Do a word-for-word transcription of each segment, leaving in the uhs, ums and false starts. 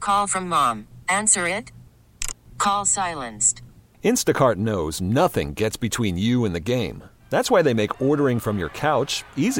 Call from mom. Answer it. Call silenced. Instacart knows nothing gets between you and the game. That's why they make ordering from your couch easy.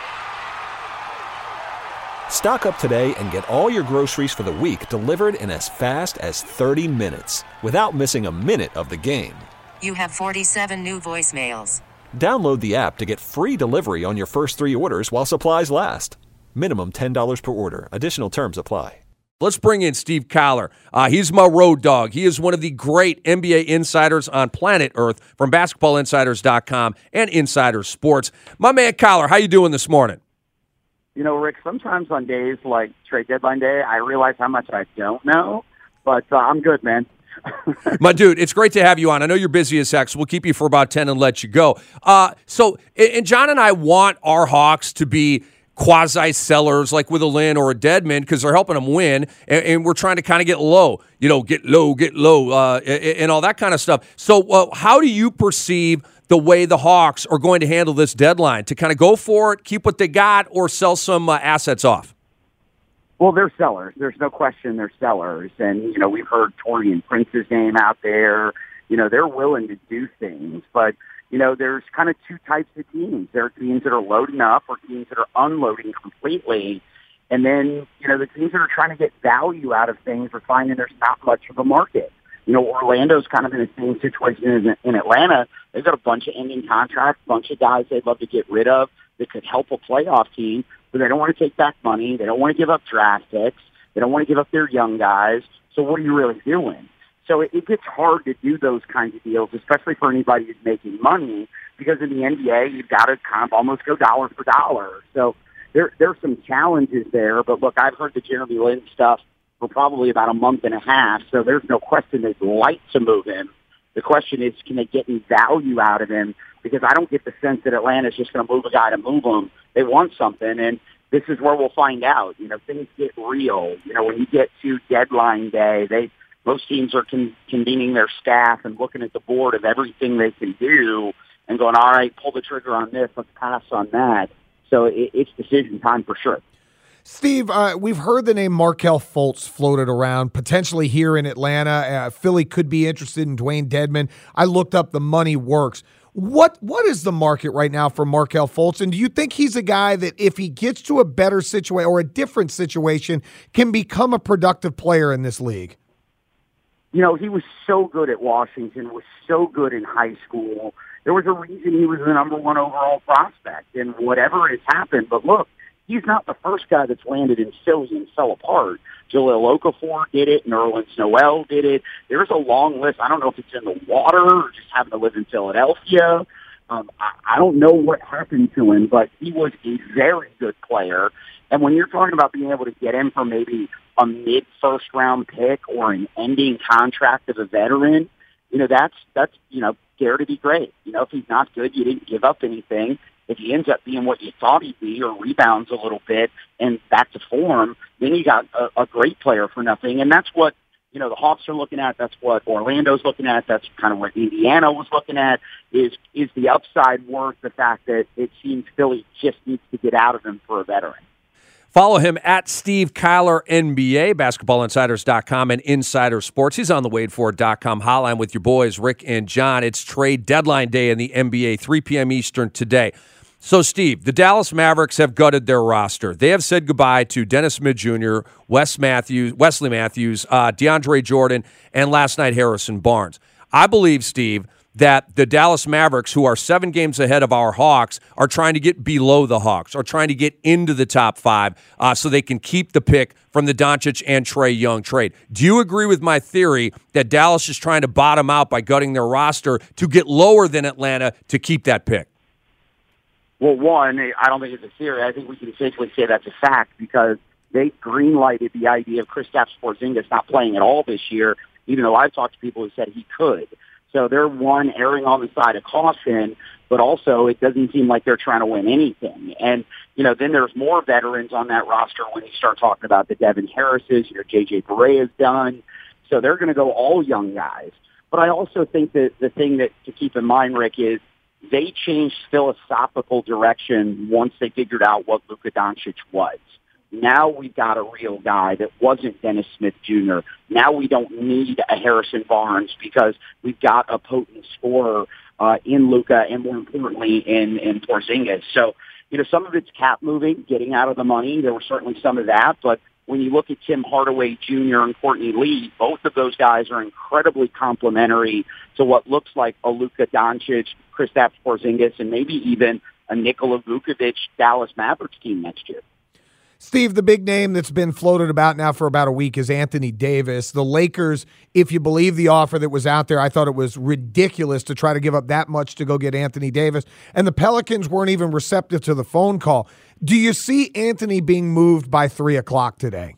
Stock up today and get all your groceries for the week delivered in as fast as thirty minutes without missing a minute of the game. You have forty-seven new voicemails. Download the app to get free delivery on your first three orders while supplies last. Minimum ten dollars per order. Additional terms apply. Let's bring in Steve Kyler. Uh, he's my road dog. He is one of the great N B A insiders on planet Earth from basketball insiders dot com and Insider Sports. My man Kyler, how you doing this morning? You know, Rick, sometimes on days like trade deadline day, I realize how much I don't know, but uh, I'm good, man. My dude, it's great to have you on. I know you're busy as heck, so we'll keep you for about ten and let you go. Uh, so, and John and I want our Hawks to be quasi-sellers like with a Lynn or a Dedmon because they're helping them win, and, and we're trying to kind of get low, you know, get low, get low, uh, and, and all that kind of stuff. So uh, how do you perceive the way the Hawks are going to handle this deadline, to kind of go for it, keep what they got, or sell some uh, assets off? Well, they're sellers. There's no question they're sellers. And, you know, we've heard Torian Prince's name out there. You know, they're willing to do things, but you know, there's kind of two types of teams. There are teams that are loading up or teams that are unloading completely. And then, you know, the teams that are trying to get value out of things are finding there's not much of a market. You know, Orlando's kind of in the same situation in, in Atlanta. They've got a bunch of ending contracts, a bunch of guys they'd love to get rid of that could help a playoff team, but they don't want to take back money. They don't want to give up draft picks. They don't want to give up their young guys. So what are you really doing? So it, it gets hard to do those kinds of deals, especially for anybody who's making money, because in the N B A, you've got to kind of almost go dollar for dollar. So there there's some challenges there. But look, I've heard the Jeremy Lin stuff for probably about a month and a half, so there's no question they'd like to move him. The question is, can they get any value out of him? Because I don't get the sense that Atlanta's just going to move a guy to move him. They want something, and this is where we'll find out. You know, things get real. You know, when you get to deadline day, they most teams are con- convening their staff and looking at the board of everything they can do and going, all right, pull the trigger on this, let's pass on that. So it, it's decision time for sure. Steve, uh, we've heard the name Markelle Fultz floated around, potentially here in Atlanta. Uh, Philly could be interested in Dwayne Dedmon. I looked up the money works. What What is the market right now for Markelle Fultz? And do you think he's a guy that if he gets to a better situation or a different situation can become a productive player in this league? You know, he was so good at Washington, was so good in high school. There was a reason he was the number one overall prospect, and whatever has happened. But look, he's not the first guy that's landed in Philly and fell apart. Jahlil Okafor did it. Nerlens Noel did it. There's a long list. I don't know if it's in the water or just having to live in Philadelphia. Um, I, I don't know what happened to him, but he was a very good player. And when you're talking about being able to get him for maybe a mid-first round pick or an ending contract of a veteran, you know, that's, that's you know, dare to be great. You know, if he's not good, you didn't give up anything. If he ends up being what you thought he'd be or rebounds a little bit and back to form, then you got a, a great player for nothing. And that's what, you know, the Hawks are looking at. That's what Orlando's looking at. That's kind of what Indiana was looking at, is is the upside worth the fact that it seems Philly just needs to get out of him for a veteran. Follow him at Steve Kyler N B A, basketball insiders dot com and Insider Sports. He's on the wade for it dot com hotline with your boys, Rick and John. It's trade deadline day in the N B A, three p.m. Eastern today. So, Steve, the Dallas Mavericks have gutted their roster. They have said goodbye to Dennis Smith Junior, Wes Matthews, Wesley Matthews, uh, DeAndre Jordan, and last night Harrison Barnes. I believe, Steve, that the Dallas Mavericks, who are seven games ahead of our Hawks, are trying to get below the Hawks, are trying to get into the top five uh, so they can keep the pick from the Doncic and Trae Young trade. Do you agree with my theory that Dallas is trying to bottom out by gutting their roster to get lower than Atlanta to keep that pick? Well, one, I don't think it's a theory. I think we can safely say that's a fact because they green-lighted the idea of Kristaps Porzingis not playing at all this year, even though I've talked to people who said he could. So they're, one, erring on the side of caution, but also it doesn't seem like they're trying to win anything. And, you know, then there's more veterans on that roster when you start talking about the Devin Harrises, you know, J J Barea is done. So they're going to go all young guys. But I also think that the thing that to keep in mind, Rick, is they changed philosophical direction once they figured out what Luka Doncic was. Now we've got a real guy that wasn't Dennis Smith Junior Now we don't need a Harrison Barnes because we've got a potent scorer uh, in Luka and, more importantly, in, in Porzingis. So, you know, some of it's cap moving, getting out of the money. There was certainly some of that. But when you look at Tim Hardaway Junior and Courtney Lee, both of those guys are incredibly complementary to what looks like a Luka Doncic, Kristaps Porzingis, and maybe even a Nikola Vucevic Dallas Mavericks team next year. Steve, the big name that's been floated about now for about a week is Anthony Davis. The Lakers, if you believe the offer that was out there, I thought it was ridiculous to try to give up that much to go get Anthony Davis. And the Pelicans weren't even receptive to the phone call. Do you see Anthony being moved by three o'clock today?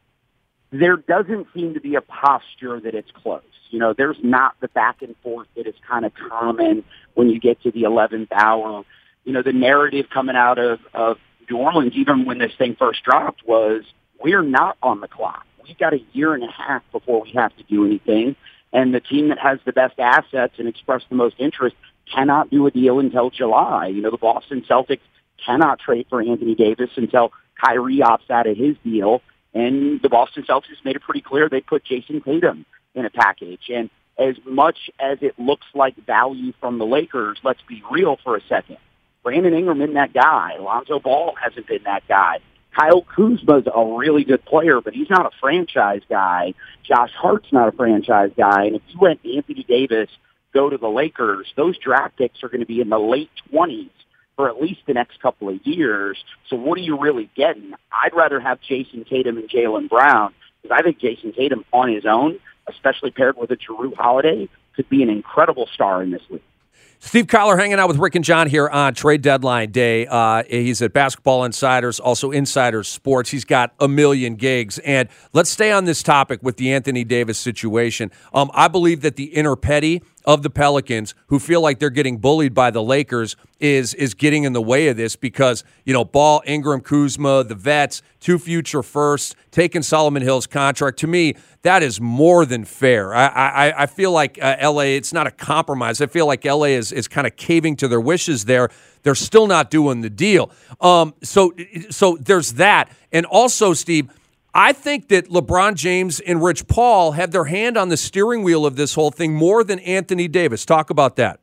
There doesn't seem to be a posture that it's close. You know, there's not the back and forth that is kind of common when you get to the eleventh hour. You know, the narrative coming out of, of New Orleans, even when this thing first dropped, was we're not on the clock. We've got a year and a half before we have to do anything. And the team that has the best assets and expressed the most interest cannot do a deal until July. You know, the Boston Celtics cannot trade for Anthony Davis until Kyrie opts out of his deal. And the Boston Celtics made it pretty clear they put Jason Tatum in a package. And as much as it looks like value from the Lakers, let's be real for a second. Brandon Ingram isn't that guy. Lonzo Ball hasn't been that guy. Kyle Kuzma's a really good player, but he's not a franchise guy. Josh Hart's not a franchise guy. And if you let Anthony Davis go to the Lakers, those draft picks are going to be in the late twenties for at least the next couple of years. So what are you really getting? I'd rather have Jason Tatum and Jaylen Brown, because I think Jason Tatum on his own, especially paired with a Jrue Holiday, could be an incredible star in this league. Steve Kyler hanging out with Rick and John here on Trade Deadline Day. Uh, he's at Basketball Insiders, also Insiders Sports. He's got a million gigs. And let's stay on this topic with the Anthony Davis situation. Um, I believe that the inner petty of the Pelicans, who feel like they're getting bullied by the Lakers, is is getting in the way of this because, you know, Ball, Ingram, Kuzma, the vets, two future firsts, taking Solomon Hill's contract. To me, that is more than fair. I I, I feel like uh, L A, it's not a compromise. I feel like L A is, is kind of caving to their wishes there. They're still not doing the deal. Um, so so there's that. And also, Steve, I think that LeBron James and Rich Paul have their hand on the steering wheel of this whole thing more than Anthony Davis. Talk about that.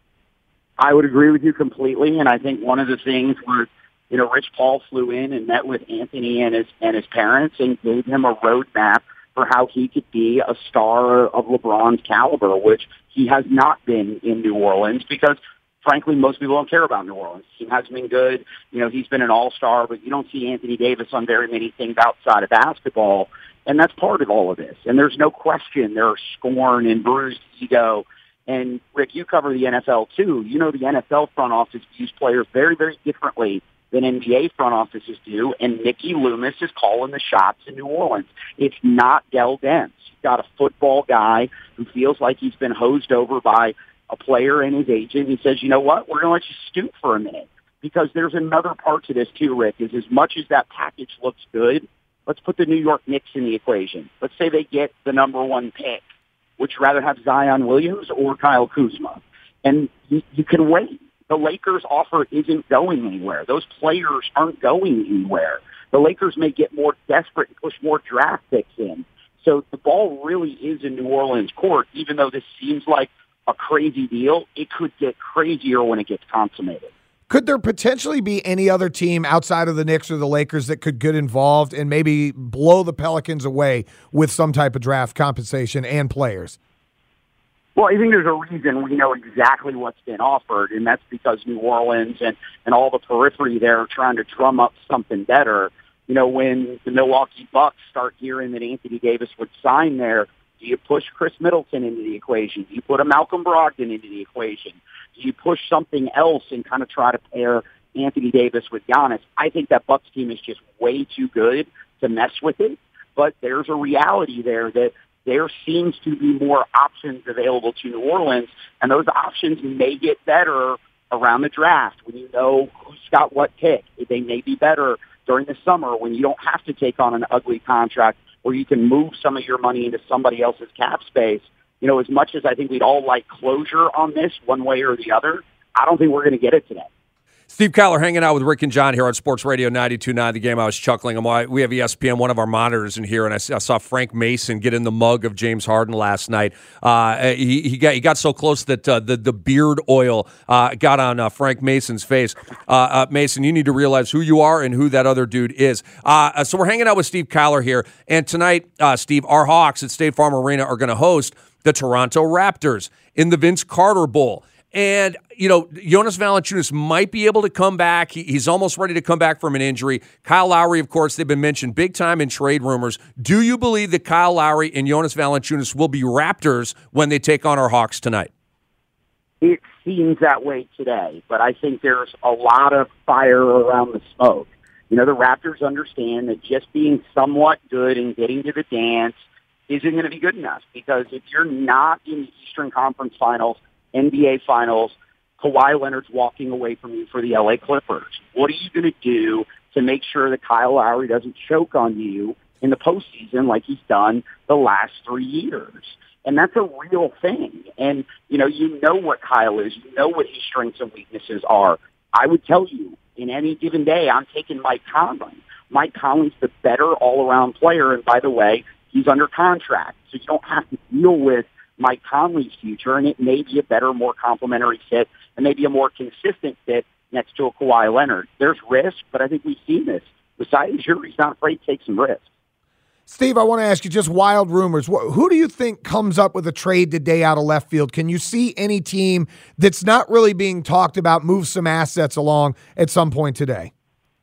I would agree with you completely, and I think one of the things where, you know, Rich Paul flew in and met with Anthony and his and his parents and gave him a roadmap for how he could be a star of LeBron's caliber, which he has not been in New Orleans because, frankly, most people don't care about New Orleans. He hasn't been good. You know, he's been an all-star, but you don't see Anthony Davis on very many things outside of basketball, and that's part of all of this. And there's no question there are scorn and bruised ego. And, Rick, you cover the N F L, too. You know the N F L front office views players very, very differently than N B A front offices do, and Mickey Loomis is calling the shots in New Orleans. It's not Dell Demps. You've got a football guy who feels like he's been hosed over by a player and his agent. He says, you know what, we're going to let you stoop for a minute. Because there's another part to this, too, Rick, is as much as that package looks good, let's put the New York Knicks in the equation. Let's say they get the number one pick. Would you rather have Zion Williams or Kyle Kuzma? And you, you can wait. The Lakers' offer isn't going anywhere. Those players aren't going anywhere. The Lakers may get more desperate and push more draft picks in. So the ball really is in New Orleans' court, even though this seems like a crazy deal. It could get crazier when it gets consummated. Could there potentially be any other team outside of the Knicks or the Lakers that could get involved and maybe blow the Pelicans away with some type of draft compensation and players? Well, I think there's a reason we know exactly what's been offered, and that's because New Orleans and, and all the periphery there are trying to drum up something better. You know, when the Milwaukee Bucks start hearing that Anthony Davis would sign there, do you push Chris Middleton into the equation? Do you put a Malcolm Brogdon into the equation? Do you push something else and kind of try to pair Anthony Davis with Giannis? I think that Bucks team is just way too good to mess with it, but there's a reality there that there seems to be more options available to New Orleans, and those options may get better around the draft when you know who's got what pick. They may be better during the summer when you don't have to take on an ugly contract where you can move some of your money into somebody else's cap space. You know, as much as I think we'd all like closure on this one way or the other, I don't think we're going to get it today. Steve Kyler hanging out with Rick and John here on Sports Radio ninety-two point nine. The Game. I was chuckling. We have E S P N, one of our monitors in here, and I saw Frank Mason get in the mug of James Harden last night. Uh, he, he got he got so close that uh, the, the beard oil uh, got on uh, Frank Mason's face. Uh, uh, Mason, you need to realize who you are and who that other dude is. Uh, so we're hanging out with Steve Kyler here, and tonight, uh, Steve, our Hawks at State Farm Arena are going to host the Toronto Raptors in the Vince Carter Bowl. And, you know, Jonas Valanciunas might be able to come back. He, he's almost ready to come back from an injury. Kyle Lowry, of course, they've been mentioned big time in trade rumors. Do you believe that Kyle Lowry and Jonas Valanciunas will be Raptors when they take on our Hawks tonight? It seems that way today, but I think there's a lot of fire around the smoke. You know, the Raptors understand that just being somewhat good and getting to the dance isn't going to be good enough, because if you're not in the Eastern Conference Finals, N B A Finals, Kawhi Leonard's walking away from you for the L A Clippers. What are you going to do to make sure that Kyle Lowry doesn't choke on you in the postseason like he's done the last three years? And that's a real thing. And, you know, you know what Kyle is. You know what his strengths and weaknesses are. I would tell you, in any given day, I'm taking Mike Conley. Mike Conley's the better all-around player, and by the way, he's under contract, so you don't have to deal with Mike Conley's future, and it may be a better, more complementary fit, and maybe a more consistent fit next to a Kawhi Leonard. There's risk, but I think we've seen this. Besides, he's not afraid to take some risks. Steve, I want to ask you just wild rumors. Who do you think comes up with a trade today out of left field? Can you see any team that's not really being talked about move some assets along at some point today?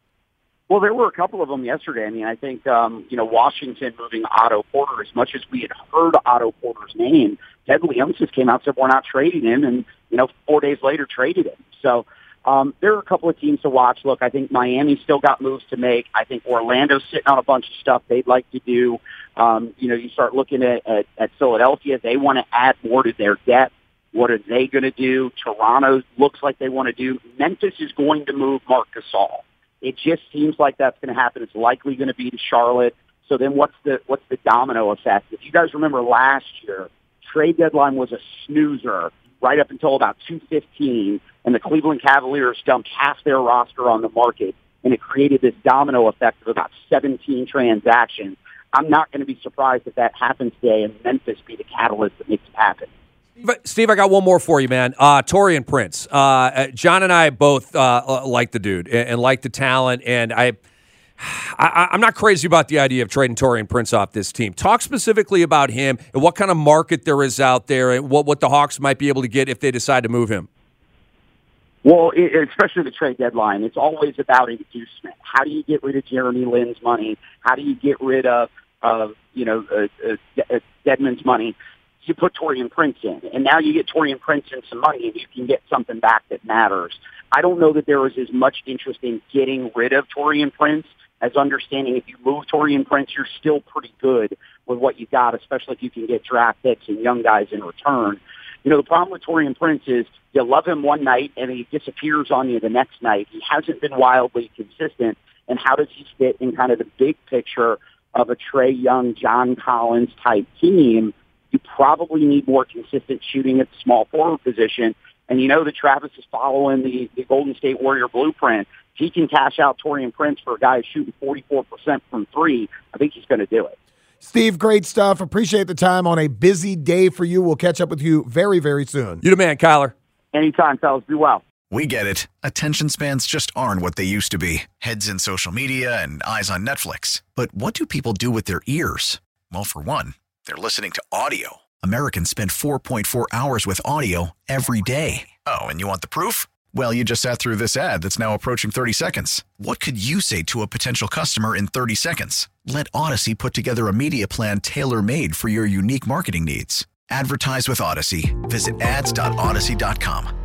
Well, there were a couple of them yesterday. I mean, I think, um, you know, Washington moving Otto Porter, as much as we had heard Otto Porter's name, Ted Williams just came out and said, we're not trading him, and, you know, four days later traded him. So um, there are a couple of teams to watch. Look, I think Miami's still got moves to make. I think Orlando's sitting on a bunch of stuff they'd like to do. Um, you know, you start looking at, at, at Philadelphia. They want to add more to their depth. What are they going to do? Toronto looks like they want to do. Memphis is going to move Marc Gasol. It just seems like that's going to happen. It's likely going to be to Charlotte. So then what's the what's the domino effect? If you guys remember last year, trade deadline was a snoozer right up until about two fifteen, and the Cleveland Cavaliers dumped half their roster on the market, and it created this domino effect of about seventeen transactions. I'm not going to be surprised if that happens today and Memphis be the catalyst that makes it happen. But Steve, I got one more for you, man. Uh, Taurean Prince. Uh, John and I both uh, like the dude and, and like the talent, and I, I, I'm not crazy about the idea of trading Taurean Prince off this team. Talk specifically about him and what kind of market there is out there, and what, what the Hawks might be able to get if they decide to move him. Well, it, especially the trade deadline, it's always about inducement. How do you get rid of Jeremy Lin's money? How do you get rid of, of you know, uh, uh, Dedmon's money? You put Taurean Prince in, and now you get Taurean Prince and some money, and you can get something back that matters. I don't know that there was as much interest in getting rid of Taurean Prince as understanding if you move Taurean Prince, you're still pretty good with what you got, especially if you can get draft picks and young guys in return. You know, the problem with Taurean Prince is you love him one night, and he disappears on you the next night. He hasn't been wildly consistent, and how does he fit in kind of the big picture of a Trae Young, John Collins type team? You probably need more consistent shooting at the small forward position. And you know that Travis is following the, the Golden State Warrior blueprint. If he can cash out Taurean Prince for a guy who's shooting forty-four percent from three, I think he's going to do it. Steve, great stuff. Appreciate the time on a busy day for you. We'll catch up with you very, very soon. You the man, Kyler. Anytime, fellas. Be well. We get it. Attention spans just aren't what they used to be. Heads in social media and eyes on Netflix. But what do people do with their ears? Well, for one, they're listening to audio. Americans spend four point four hours with audio every day. Oh, and you want the proof? Well, you just sat through this ad that's now approaching thirty seconds. What could you say to a potential customer in thirty seconds? Let Odyssey put together a media plan tailor-made for your unique marketing needs. Advertise with Odyssey. Visit ads dot odyssey dot com.